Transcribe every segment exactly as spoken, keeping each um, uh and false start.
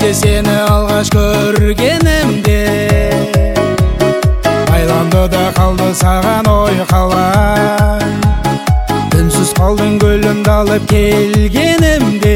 Есте сені алғаш көргенімде, байланды да қалды саған ой қалай. Үнсіз қалдың гүлімді алып келгенімде,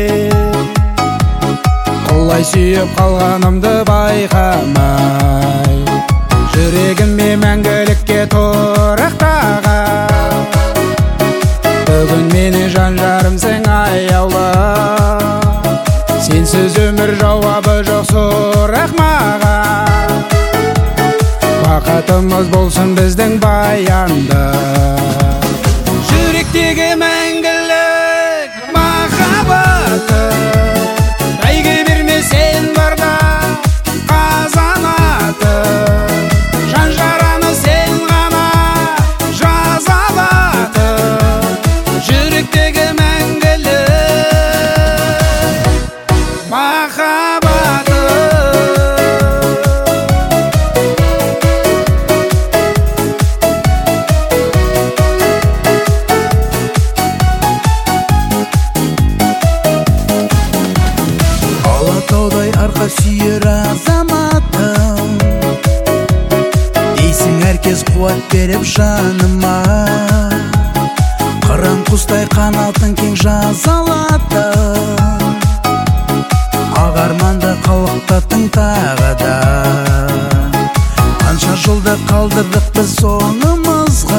құлай сүйіп қалғанымды байқамай. Жүрегіме мәңгілікке тұрақтаған, бүгін мені жан жарымсың аяулы. Сенсіз өмір жауабы жоқ сұрақ маған. Бақытымыз болсын біздің баянды, жүректегі мәңгілік махаббаты. Бәйге берме сен барда қазанаты, жан жараны сен ғана жазалаты. Жүректегі мәңгілік махаббаты. Алатаудай арқа сүйер азаматым, дейсің әркез қуат беріп жаныма. Қыран құстай қанатын кең жазалатым, ағарманды қалықтаттың тағы да. Қанша жолда қалдырдық біз соңымызға,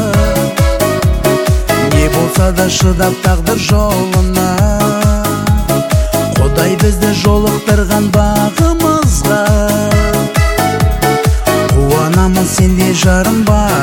не болса да шыдап тағдыр жолына. Құдай бізді жолықтырған бағымызға, қуанамын сенде жарым бар.